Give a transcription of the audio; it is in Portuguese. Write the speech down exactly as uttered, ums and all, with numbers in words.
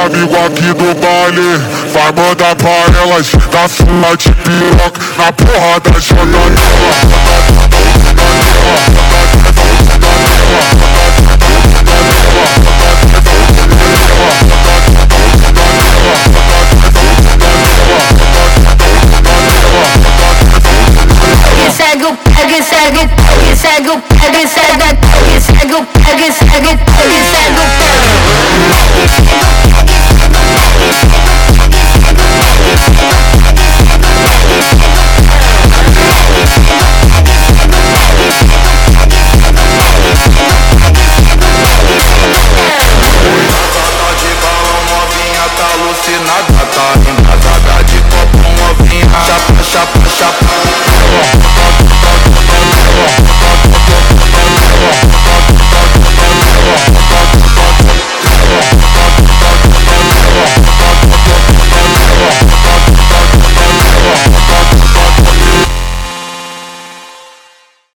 amigos aqui do baile vai mandar pra elas dar sua de piroca na porrada jogando. Segue o pegue, segue, pegue, segue o pegue, segue, pegue, segue o pegue, segue, pegue, segue o tá alucinada, tá embasada de copo novinha. Chapa, chapa, chapa.